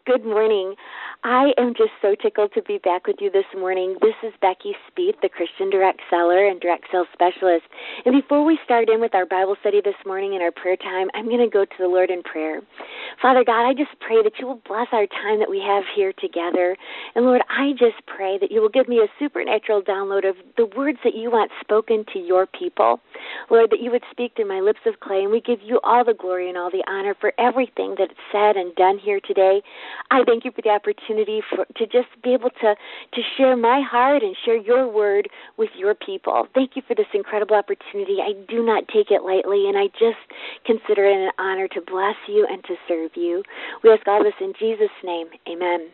Good morning. I am just so tickled to be back with you this morning. This is Becky Spieth, the Christian Direct Seller and Direct Sales Specialist. And before we start in with our Bible study this morning and our prayer time, I'm going to go to the Lord in prayer. Father God, I just pray that you will bless our time that we have here together. And Lord, I just pray that you will give me a supernatural download of the words that you want spoken to your people. Lord, that you would speak through my lips of clay, and we give you all the glory and all the honor for everything that is said and done here today. I thank you for the opportunity to just be able to share my heart and share your word with your people. Thank you for this incredible opportunity. I do not take it lightly, and I just consider it an honor to bless you and to serve you. We ask all this in Jesus' name. Amen.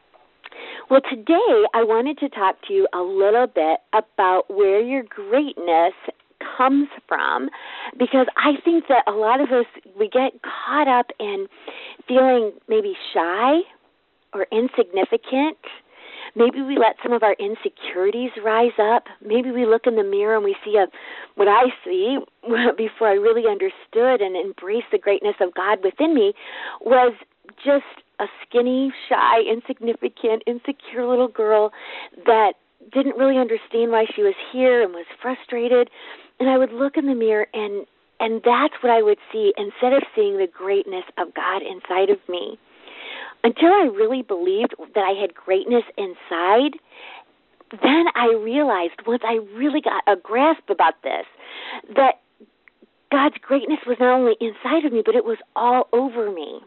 Well, today I wanted to talk to you a little bit about where your greatness comes from, because I think that a lot of us, we get caught up in feeling maybe shy or insignificant. Maybe we let some of our insecurities rise up. Maybe we look in the mirror and we see what I see before I really understood and embraced the greatness of God within me was just a skinny, shy, insignificant, insecure little girl that didn't really understand why she was here and was frustrated. And I would look in the mirror, and that's what I would see instead of seeing the greatness of God inside of me. Until I really believed that I had greatness inside, then I realized, once I really got a grasp about this, that God's greatness was not only inside of me, but it was all over me.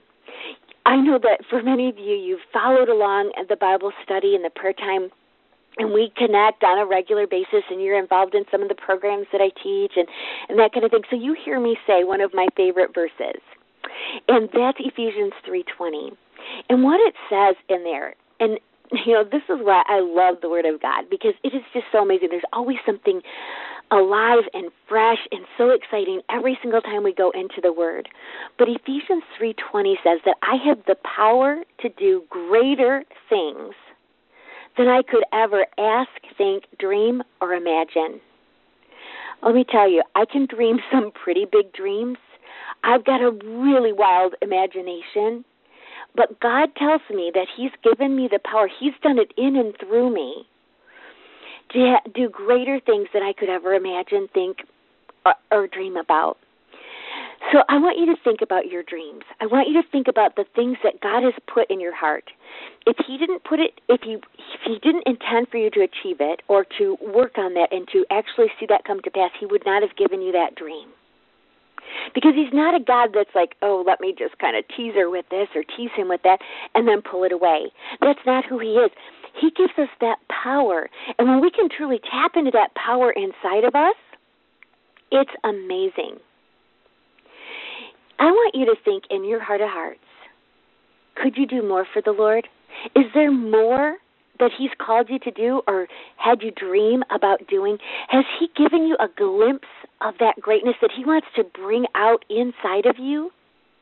I know that for many of you, you've followed along at the Bible study and the prayer time, and we connect on a regular basis, and you're involved in some of the programs that I teach and that kind of thing. So you hear me say one of my favorite verses, and that's Ephesians 3:20. And what it says in there, and this is why I love the Word of God, because it is just so amazing. There's always something alive and fresh and so exciting every single time we go into the Word. But Ephesians 3:20 says that I have the power to do greater things than I could ever ask, think, dream, or imagine. Let me tell you, I can dream some pretty big dreams. I've got a really wild imagination. But God tells me that He's given me the power. He's done it in and through me to do greater things than I could ever imagine, think, or dream about. So I want you to think about your dreams. I want you to think about the things that God has put in your heart. If He didn't put it, if He didn't intend for you to achieve it or to work on that and to actually see that come to pass, He would not have given you that dream. Because He's not a God that's like, oh, let me just kind of tease her with this or tease him with that and then pull it away. That's not who He is. He gives us that power. And when we can truly tap into that power inside of us, it's amazing. I want you to think in your heart of hearts, could you do more for the Lord? Is there more that He's called you to do or had you dream about doing? Has He given you a glimpse of that greatness that He wants to bring out inside of you?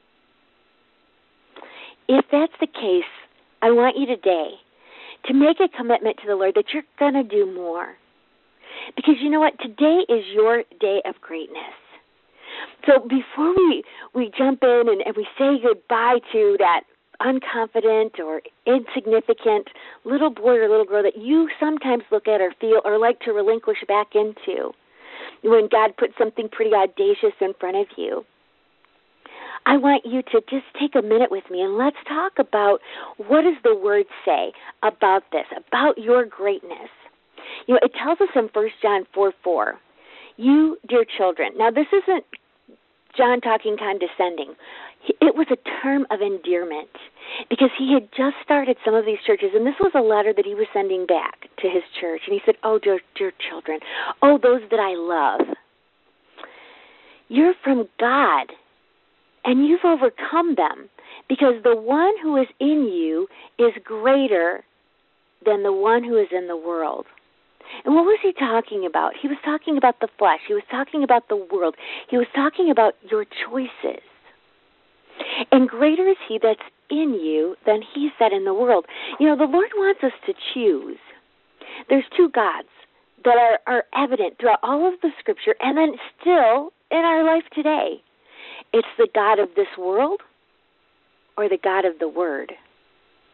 If that's the case, I want you today to make a commitment to the Lord that you're going to do more. Because you know what? Today is your day of greatness. So before we jump in and we say goodbye to that unconfident or insignificant little boy or little girl that you sometimes look at or feel or like to relinquish back into when God puts something pretty audacious in front of you, I want you to just take a minute with me and let's talk about what does the Word say about this, about your greatness. It tells us in 1 John 4:4, you, dear children. Now, this isn't John talking condescending. It was a term of endearment because he had just started some of these churches, and this was a letter that he was sending back to his church. And he said, oh, dear children, oh, those that I love, you're from God, and you've overcome them because the one who is in you is greater than the one who is in the world. And what was he talking about? He was talking about the flesh. He was talking about the world. He was talking about your choices. And greater is He that's in you than he that in the world. The Lord wants us to choose. There's two gods that are evident throughout all of the Scripture and then still in our life today. It's the God of this world or the God of the Word.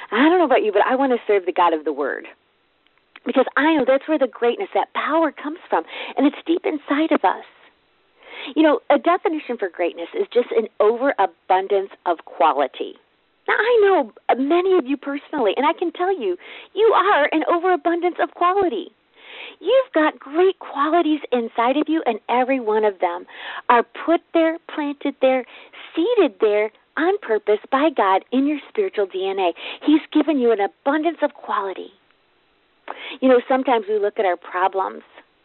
I don't know about you, but I want to serve the God of the Word. Because I know that's where the greatness, that power comes from. And it's deep inside of us. You know, a definition for greatness is just an overabundance of quality. Now, I know many of you personally, and I can tell you, you are an overabundance of quality. You've got great qualities inside of you, and every one of them are put there, planted there, seeded there on purpose by God in your spiritual DNA. He's given you an abundance of quality. You know, sometimes we look at our problems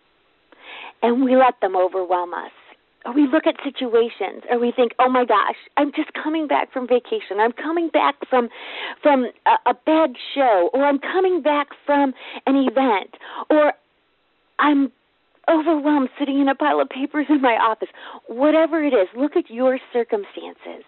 and we let them overwhelm us. Or we look at situations and we think, oh my gosh, I'm just coming back from vacation. I'm coming back from a bad show, or I'm coming back from an event, or I'm overwhelmed sitting in a pile of papers in my office. Whatever it is, look at your circumstances.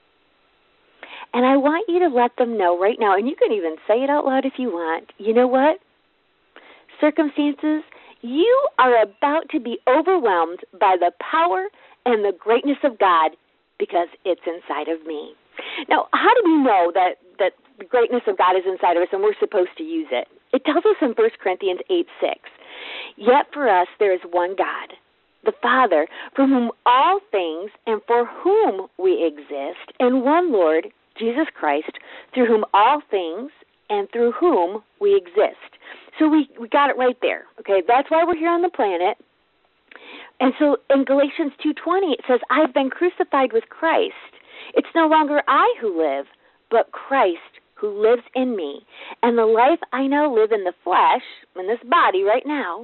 And I want you to let them know right now, and you can even say it out loud if you want. You know what? Circumstances, you are about to be overwhelmed by the power and the greatness of God because it's inside of me. Now, how do we know that the greatness of God is inside of us and we're supposed to use it? It tells us in 1 Corinthians 8:6, yet for us there is one God, the Father, from whom all things and for whom we exist, and one Lord, Jesus Christ, through whom all things and through whom we exist. So we got it right there, okay? That's why we're here on the planet. And so in Galatians 2:20, it says, I've been crucified with Christ. It's no longer I who live, but Christ who lives in me. And the life I now live in the flesh, in this body right now,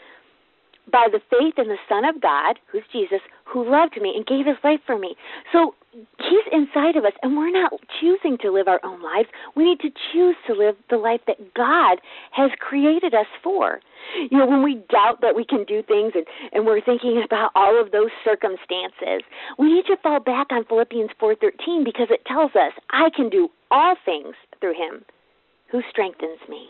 by the faith in the Son of God, who's Jesus, who loved me and gave his life for me. So he's inside of us, and we're not choosing to live our own lives. We need to choose to live the life that God has created us for. You know, when we doubt that we can do things and we're thinking about all of those circumstances, we need to fall back on Philippians 4:13 because it tells us, I can do all things through him who strengthens me.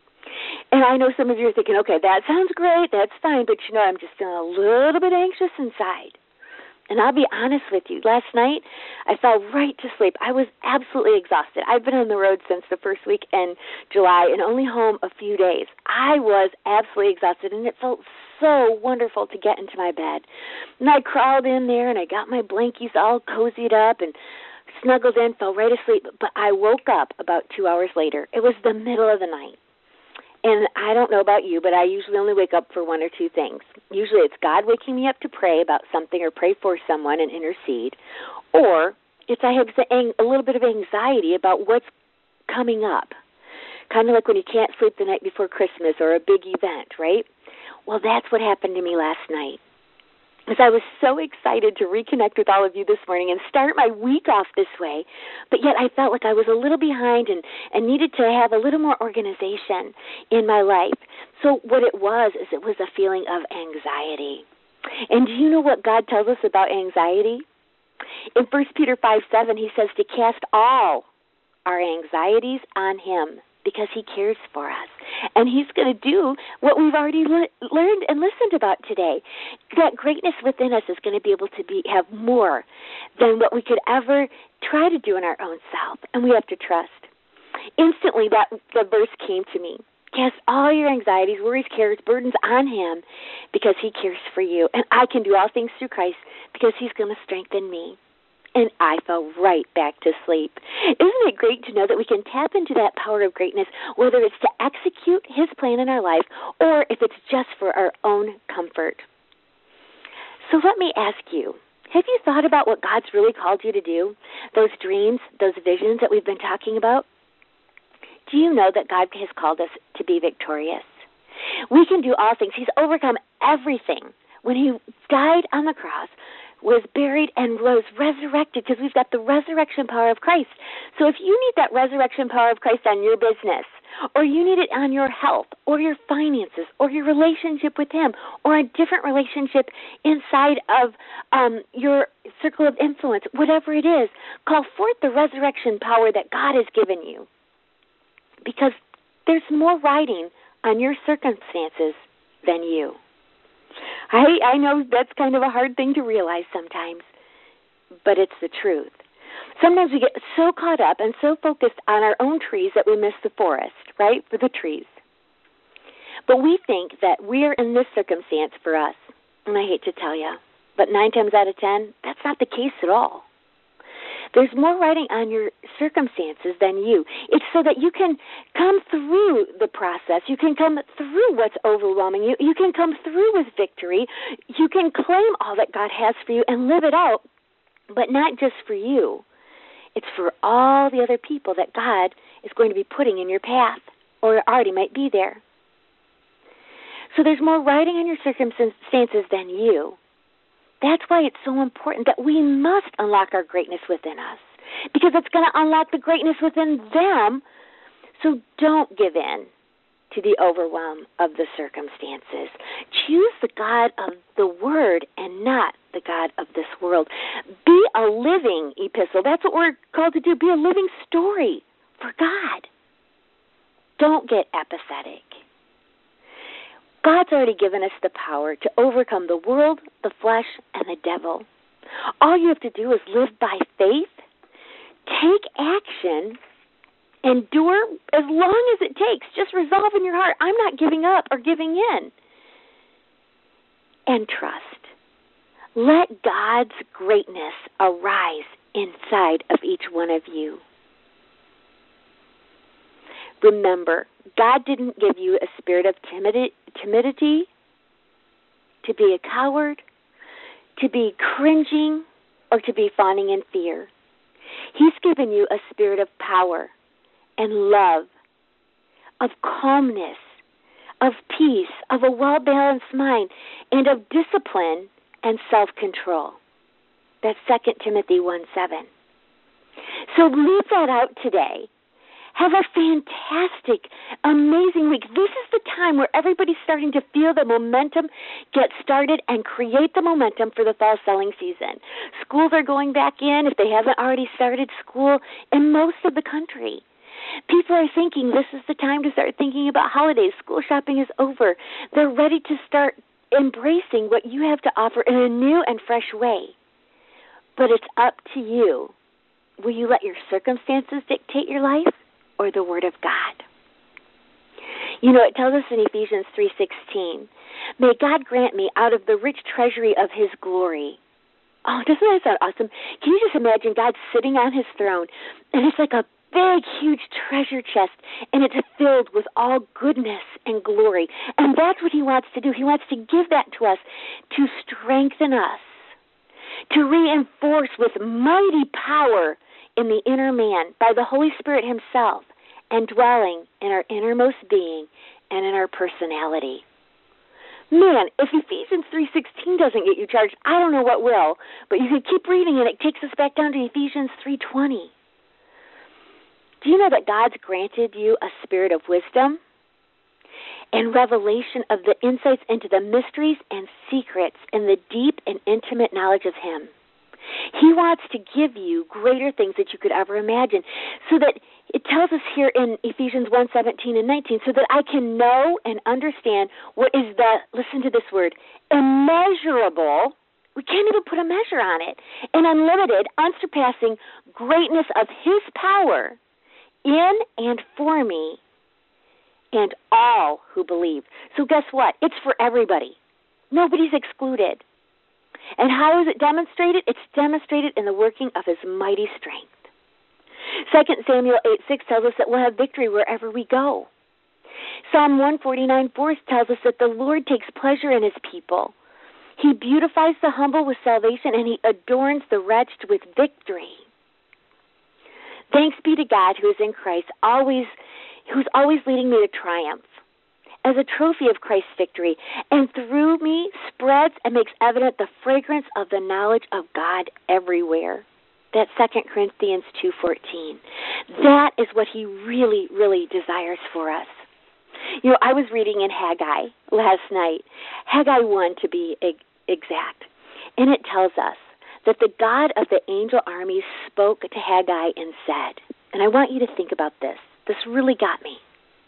And I know some of you are thinking, okay, that sounds great, that's fine, but you know, I'm just feeling a little bit anxious inside. And I'll be honest with you, last night I fell right to sleep. I was absolutely exhausted. I've been on the road since the first week in July and only home a few days. I was absolutely exhausted, and it felt so wonderful to get into my bed. And I crawled in there, and I got my blankies all cozied up and snuggled in, fell right asleep. But I woke up about 2 hours later. It was the middle of the night. And I don't know about you, but I usually only wake up for one or two things. Usually it's God waking me up to pray about something or pray for someone and intercede, or it's I have a little bit of anxiety about what's coming up, kind of like when you can't sleep the night before Christmas or a big event, right? Well, that's what happened to me last night. Because I was so excited to reconnect with all of you this morning and start my week off this way, but yet I felt like I was a little behind and needed to have a little more organization in my life. So what it was is it was a feeling of anxiety. And do you know what God tells us about anxiety? In 1 Peter 5:7, he says to cast all our anxieties on him, because he cares for us. And he's going to do what we've already learned and listened about today. That greatness within us is going to be able to have more than what we could ever try to do in our own self. And we have to trust. Instantly, the verse came to me. Cast all your anxieties, worries, cares, burdens on him because he cares for you. And I can do all things through Christ because he's going to strengthen me. And I fell right back to sleep. Isn't it great to know that we can tap into that power of greatness, whether it's to execute his plan in our life or if it's just for our own comfort? So let me ask you, have you thought about what God's really called you to do? Those dreams, those visions that we've been talking about? Do you know that God has called us to be victorious? We can do all things. He's overcome everything. When he died on the cross, was buried and was resurrected because we've got the resurrection power of Christ. So if you need that resurrection power of Christ on your business, or you need it on your health, or your finances, or your relationship with him, or a different relationship inside of your circle of influence, whatever it is, call forth the resurrection power that God has given you. Because there's more riding on your circumstances than you. I know that's kind of a hard thing to realize sometimes, but it's the truth. Sometimes we get so caught up and so focused on our own trees that we miss the forest, right, for the trees. But we think that we're in this circumstance for us, and I hate to tell you, but 9 times out of 10, that's not the case at all. There's more writing on your circumstances than you. It's so that you can come through the process. You can come through what's overwhelming you. You can come through with victory. You can claim all that God has for you and live it out, but not just for you. It's for all the other people that God is going to be putting in your path or already might be there. So there's more writing on your circumstances than you. That's why it's so important that we must unlock our greatness within us, because it's going to unlock the greatness within them. So don't give in to the overwhelm of the circumstances. Choose the God of the Word and not the God of this world. Be a living epistle. That's what we're called to do. Be a living story for God. Don't get apathetic. God's already given us the power to overcome the world, the flesh, and the devil. All you have to do is live by faith, take action, endure as long as it takes. Just resolve in your heart, I'm not giving up or giving in. And trust. Let God's greatness arise inside of each one of you. Remember, God didn't give you a spirit of timidity, to be a coward, to be cringing, or to be fawning in fear. He's given you a spirit of power and love, of calmness, of peace, of a well-balanced mind, and of discipline and self-control. That's 2 Timothy 1:7. So leave that out today. Have a fantastic, amazing week. This is the time where everybody's starting to feel the momentum get started and create the momentum for the fall selling season. Schools are going back in, if they haven't already started school, in most of the country. People are thinking this is the time to start thinking about holidays. School shopping is over. They're ready to start embracing what you have to offer in a new and fresh way. But it's up to you. Will you let your circumstances dictate your life, or the Word of God? You know, it tells us in Ephesians 3:16, may God grant me out of the rich treasury of His glory. Oh, doesn't that sound awesome? Can you just imagine God sitting on His throne, and it's like a big, huge treasure chest, and it's filled with all goodness and glory. And that's what He wants to do. He wants to give that to us to strengthen us, to reinforce with mighty power in the inner man by the Holy Spirit Himself, and dwelling in our innermost being and in our personality. Man, if Ephesians 3:16 doesn't get you charged, I don't know what will. But you can keep reading, and it takes us back down to Ephesians 3:20. Do you know that God's granted you a spirit of wisdom and revelation of the insights into the mysteries and secrets and the deep and intimate knowledge of Him? He wants to give you greater things that you could ever imagine, so that it tells us here in Ephesians 1:17 and 19, so that I can know and understand what is the, listen to this word, immeasurable, we can't even put a measure on it, and unlimited, unsurpassing greatness of His power in and for me and all who believe. So guess what? It's for everybody. Nobody's excluded. And how is it demonstrated? It's demonstrated in the working of His mighty strength. 2 Samuel 8:6 tells us that we'll have victory wherever we go. Psalm 149:4 tells us that the Lord takes pleasure in His people. He beautifies the humble with salvation, and He adorns the wretched with victory. Thanks be to God who is in Christ, who's always leading me to triumph as a trophy of Christ's victory, and through me spreads and makes evident the fragrance of the knowledge of God everywhere. That's 2 Corinthians 2:14. That is what He really, really desires for us. You know, I was reading in Haggai last night, Haggai 1 to be exact, and it tells us that the God of the angel armies spoke to Haggai and said, and I want you to think about this. This really got me.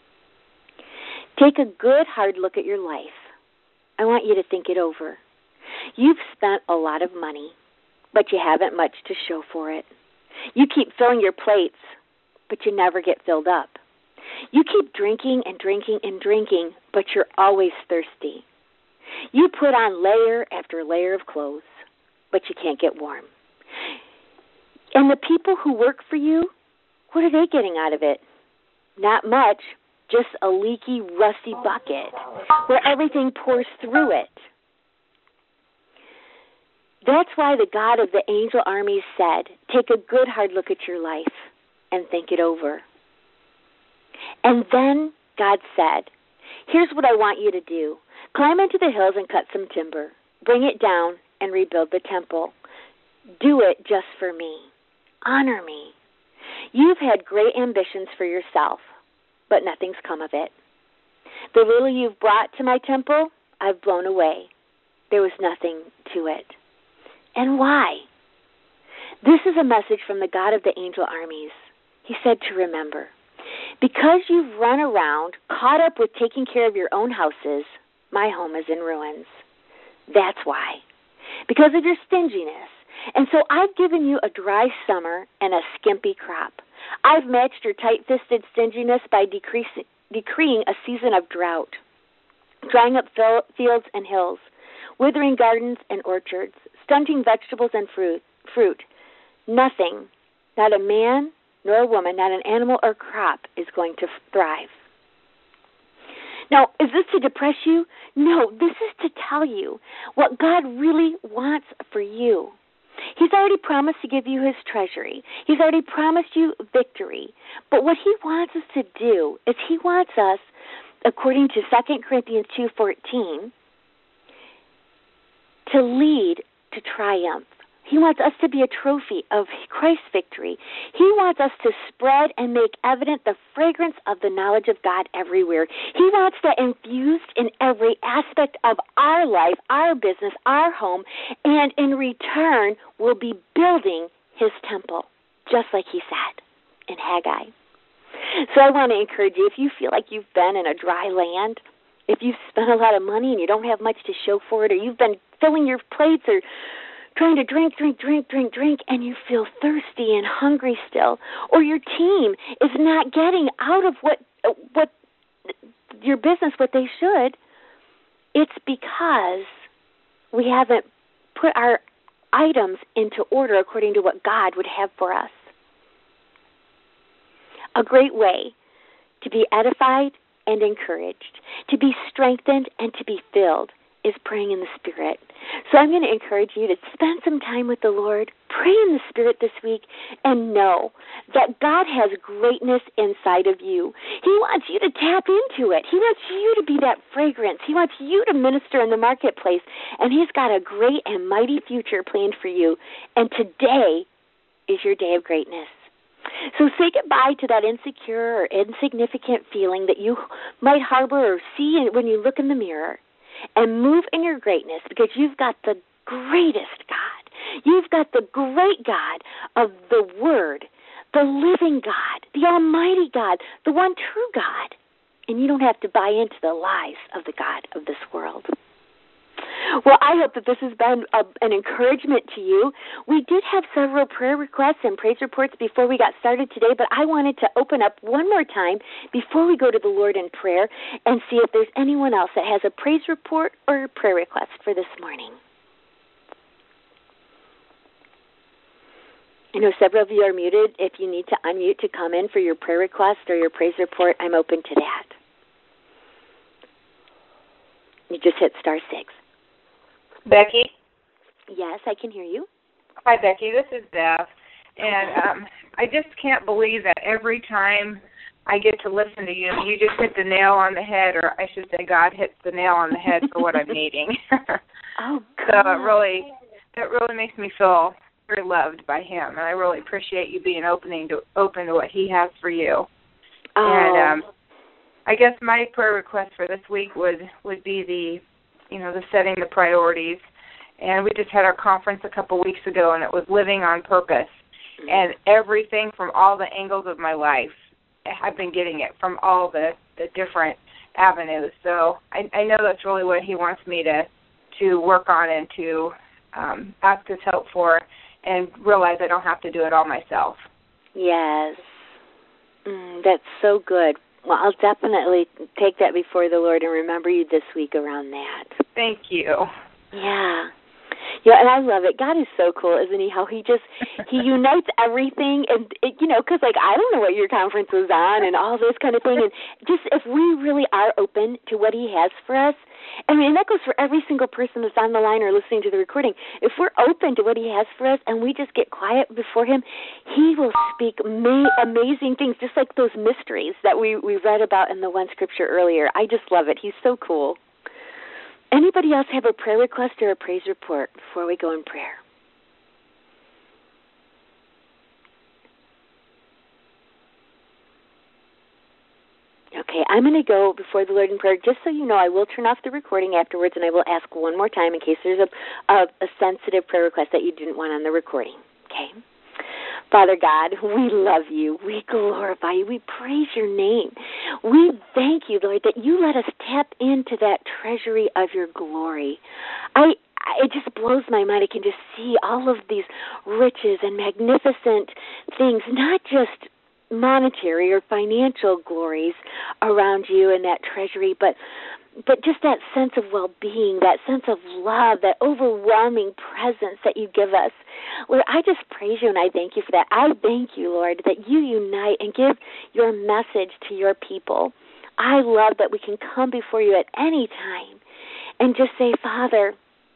Take a good, hard look at your life. I want you to think it over. You've spent a lot of money, but you haven't much to show for it. You keep filling your plates, but you never get filled up. You keep drinking and drinking and drinking, but you're always thirsty. You put on layer after layer of clothes, but you can't get warm. And the people who work for you, what are they getting out of it? Not much, just a leaky, rusty bucket where everything pours through it. That's why the God of the angel armies said, take a good hard look at your life and think it over. And then God said, here's what I want you to do. Climb into the hills and cut some timber. Bring it down and rebuild the temple. Do it just for me. Honor me. You've had great ambitions for yourself, but nothing's come of it. The little you've brought to my temple, I've blown away. There was nothing to it. And why? This is a message from the God of the angel armies. He said to remember, because you've run around, caught up with taking care of your own houses, my home is in ruins. That's why. Because of your stinginess. And so I've given you a dry summer and a skimpy crop. I've matched your tight-fisted stinginess by decreeing a season of drought, drying up fields and hills, withering gardens and orchards, stunting vegetables and fruit. Nothing, not a man nor a woman, not an animal or crop is going to thrive. Now, is this to depress you? No, this is to tell you what God really wants for you. He's already promised to give you his treasury. He's already promised you victory. But what he wants us to do is he wants us, according to 2 Corinthians 2:14, to lead to triumph. He wants us to be a trophy of Christ's victory. He wants us to spread and make evident the fragrance of the knowledge of God everywhere. He wants that infused in every aspect of our life, our business, our home, and in return, we'll be building his temple, just like he said in Haggai. So I want to encourage you, if you feel like you've been in a dry land, if you've spent a lot of money and you don't have much to show for it, or you've been filling your plates or trying to drink, and you feel thirsty and hungry still, or your team is not getting out of what your business what they should, it's because we haven't put our items into order according to what God would have for us. A great way to be edified and encouraged, to be strengthened and to be filled is praying in the Spirit. So I'm going to encourage you to spend some time with the Lord, pray in the Spirit this week, and know that God has greatness inside of you. He wants you to tap into it. He wants you to be that fragrance. He wants you to minister in the marketplace, and he's got a great and mighty future planned for you. And today is your day of greatness. So say goodbye to that insecure or insignificant feeling that you might harbor or see when you look in the mirror, and move in your greatness, because you've got the greatest God. You've got the great God of the Word, the living God, the Almighty God, the one true God. And you don't have to buy into the lies of the God of this world. Well, I hope that this has been an encouragement to you. We did have several prayer requests and praise reports before we got started today, but I wanted to open up one more time before we go to the Lord in prayer and see if there's anyone else that has a praise report or a prayer request for this morning. I know several of you are muted. If you need to unmute to come in for your prayer request or your praise report, I'm open to that. You just hit *6. Becky? Yes, I can hear you. Hi, Becky. This is Beth. And I just can't believe that every time I get to listen to you, you just hit the nail on the head, or I should say God hits the nail on the head for what I'm needing. Oh, God. So it really makes me feel very loved by him, and I really appreciate you being open to what he has for you. Oh. And I guess my prayer request for this week would be the setting the priorities. And we just had our conference a couple weeks ago, and it was living on purpose. And everything from all the angles of my life, I've been getting it from all the different avenues. So I know that's really what he wants me to work on and to ask his help for. and realize I don't have to do it all myself. Yes. That's so good. Well, I'll definitely take that before the Lord and remember you this week around that. Thank you. Yeah. Yeah, and I love it. God is so cool, isn't he? How he unites everything, and because I don't know what your conference was on, and all this kind of thing, and just if we really are open to what he has for us, I mean, and that goes for every single person that's on the line or listening to the recording. If we're open to what he has for us, and we just get quiet before him, he will speak amazing things, just like those mysteries that we read about in the one scripture earlier. I just love it. He's so cool. Anybody else have a prayer request or a praise report before we go in prayer? Okay, I'm going to go before the Lord in prayer. Just so you know, I will turn off the recording afterwards, and I will ask one more time in case there's a sensitive prayer request that you didn't want on the recording. Okay? Father God, we love you. We glorify you. We praise your name. We thank you, Lord, that you let us tap into that treasury of your glory. It just blows my mind. I can just see all of these riches and magnificent things, not just monetary or financial glories around you and that treasury, but just that sense of well-being, that sense of love, that overwhelming presence that you give us. Lord, I just praise you and I thank you for that. I thank you, Lord, that you unite and give your message to your people. I love that we can come before you at any time and just say, Father,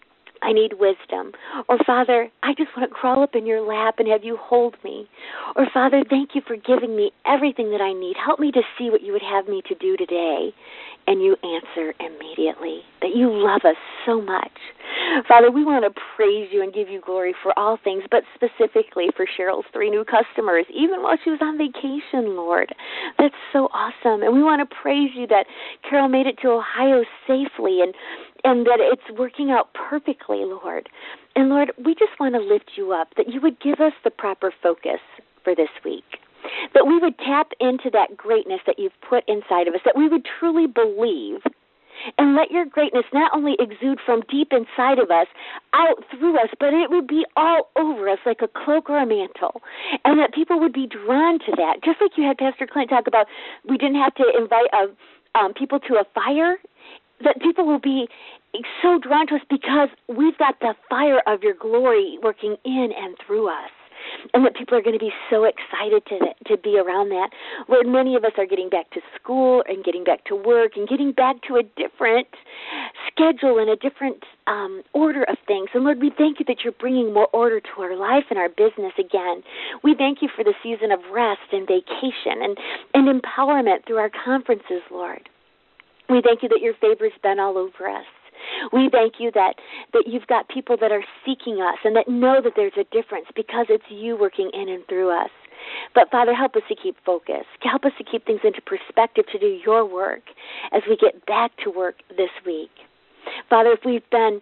I need wisdom. Or, Father, I just want to crawl up in your lap and have you hold me. Or, Father, thank you for giving me everything that I need. Help me to see what you would have me to do today. And you answer immediately that you love us so much. Father, we want to praise you and give you glory for all things, but specifically for Cheryl's 3 new customers, even while she was on vacation, Lord. That's so awesome. And we want to praise you that Carol made it to Ohio safely and that it's working out perfectly, Lord. And, Lord, we just want to lift you up, that you would give us the proper focus for this week, that we would tap into that greatness that you've put inside of us, that we would truly believe and let your greatness not only exude from deep inside of us, out through us, but it would be all over us like a cloak or a mantle, and that people would be drawn to that. Just like you had Pastor Clint talk about, we didn't have to invite people to a fire, that people will be so drawn to us because we've got the fire of your glory working in and through us. And that people are going to be so excited to be around that. Lord, many of us are getting back to school and getting back to work and getting back to a different schedule and a different order of things. And, Lord, we thank you that you're bringing more order to our life and our business again. We thank you for the season of rest and vacation and empowerment through our conferences, Lord. We thank you that your favor's been all over us. We thank you that you've got people that are seeking us and that know that there's a difference because it's you working in and through us. But, Father, help us to keep focused. Help us to keep things into perspective to do your work as we get back to work this week. Father, if we've been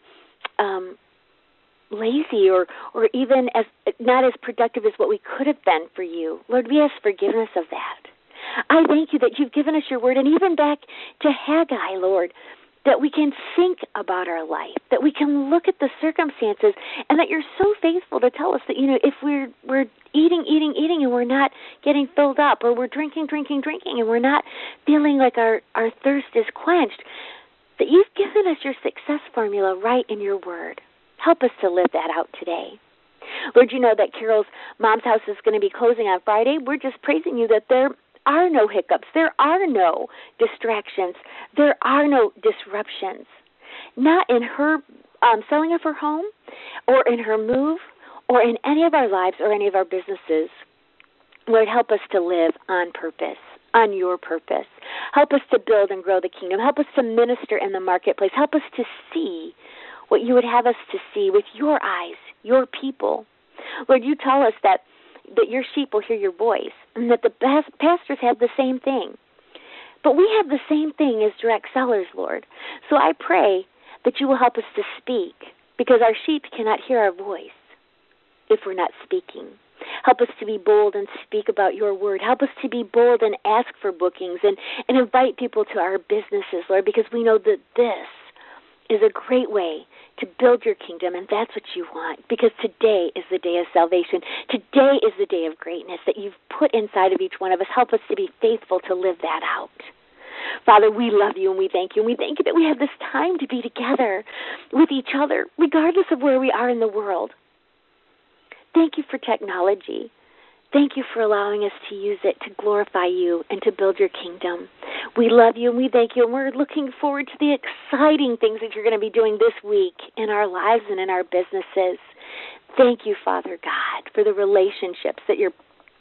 lazy or even as not as productive as what we could have been for you, Lord, we ask forgiveness of that. I thank you that you've given us your word, and even back to Haggai, Lord, that we can think about our life, that we can look at the circumstances, and that you're so faithful to tell us that, if we're eating, and we're not getting filled up, or we're drinking, and we're not feeling like our thirst is quenched, that you've given us your success formula right in your word. Help us to live that out today. Lord, you know that Carol's mom's house is going to be closing on Friday. We're just praising you that there are no hiccups. There are no distractions. There are no disruptions. Not in her selling of her home or in her move or in any of our lives or any of our businesses. Lord, help us to live on purpose, on your purpose. Help us to build and grow the kingdom. Help us to minister in the marketplace. Help us to see what you would have us to see with your eyes, your people. Lord, you tell us that your sheep will hear your voice, and that the best pastors have the same thing. But we have the same thing as direct sellers, Lord. So I pray that you will help us to speak, because our sheep cannot hear our voice if we're not speaking. Help us to be bold and speak about your word. Help us to be bold and ask for bookings and invite people to our businesses, Lord, because we know that this is a great way to build your kingdom, and that's what you want, because today is the day of salvation. Today is the day of greatness that you've put inside of each one of us. Help us to be faithful to live that out. Father, we love you and we thank you. And we thank you that we have this time to be together with each other, regardless of where we are in the world. Thank you for technology. Thank you for allowing us to use it to glorify you and to build your kingdom. We love you and we thank you, and we're looking forward to the exciting things that you're going to be doing this week in our lives and in our businesses. Thank you, Father God, for the relationships that you're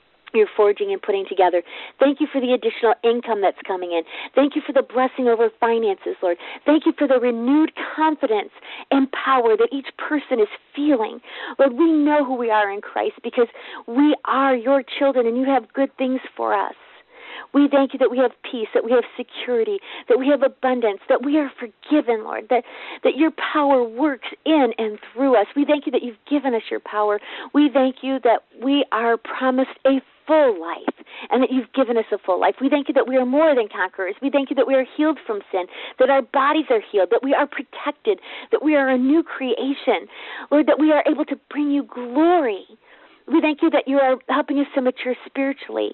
forging and putting together. Thank you for the additional income that's coming in. Thank you for the blessing over finances, Lord. Thank you for the renewed confidence and power that each person is feeling. Lord, we know who we are in Christ because we are your children and you have good things for us. We thank you that we have peace, that we have security, that we have abundance, that we are forgiven, Lord, that your power works in and through us. We thank you that you've given us your power. We thank you that we are promised a full life and that you've given us a full life. We thank you that we are more than conquerors. We thank you that we are healed from sin, that our bodies are healed, that we are protected, that we are a new creation. Lord, that we are able to bring you glory. We thank you that you are helping us to mature spiritually.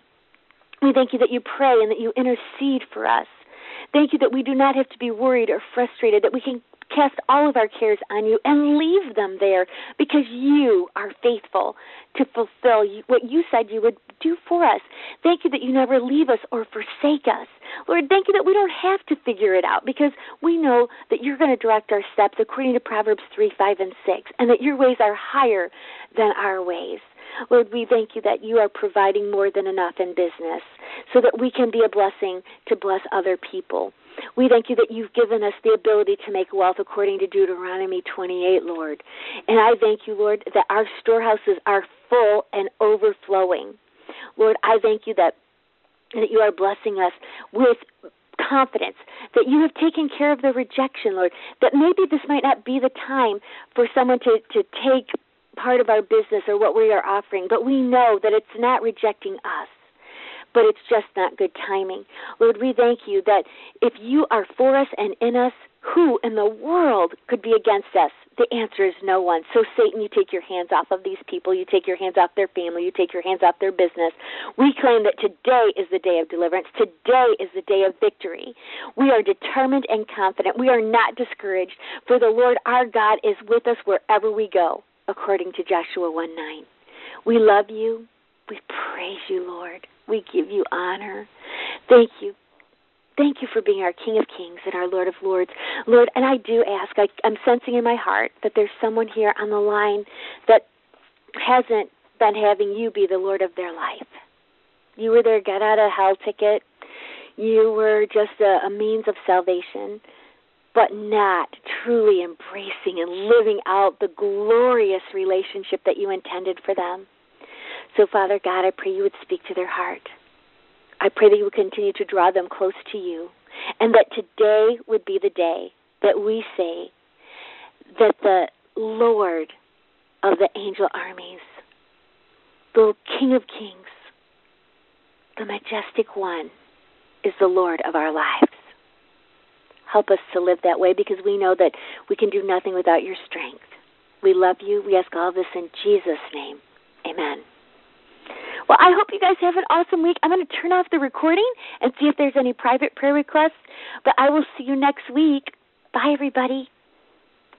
We thank you that you pray and that you intercede for us. Thank you that we do not have to be worried or frustrated, that we can cast all of our cares on you and leave them there because you are faithful to fulfill what you said you would do for us. Thank you that you never leave us or forsake us. Lord, thank you that we don't have to figure it out because we know that you're going to direct our steps according to Proverbs 3, 5, and 6, and that your ways are higher than our ways. Lord, we thank you that you are providing more than enough in business so that we can be a blessing to bless other people. We thank you that you've given us the ability to make wealth according to Deuteronomy 28, Lord. And I thank you, Lord, that our storehouses are full and overflowing. Lord, I thank you that you are blessing us with confidence, that you have taken care of the rejection, Lord, that maybe this might not be the time for someone to take part of our business or what we are offering, but we know that it's not rejecting us, but it's just not good timing. Lord, we thank you that if you are for us and in us, who in the world could be against us? The answer is no one. So Satan, you take your hands off of these people. You take your hands off their family. You take your hands off their business. We claim that today is the day of deliverance. Today is the day of victory. We are determined and confident. We are not discouraged, for the Lord our God is with us wherever we go, according to Joshua 1:9. We love you. We praise you, Lord. We give you honor. Thank you. Thank you for being our King of Kings and our Lord of Lords. Lord, and I do ask, I'm sensing in my heart that there's someone here on the line that hasn't been having you be the Lord of their life. You were their get out of hell ticket. You were just a means of salvation, but not truly embracing and living out the glorious relationship that you intended for them. So, Father God, I pray you would speak to their heart. I pray that you would continue to draw them close to you, and that today would be the day that we say that the Lord of the angel armies, the King of Kings, the majestic one, is the Lord of our lives. Help us to live that way, because we know that we can do nothing without your strength. We love you. We ask all this in Jesus' name. Amen. Well, I hope you guys have an awesome week. I'm going to turn off the recording and see if there's any private prayer requests, but I will see you next week. Bye, everybody.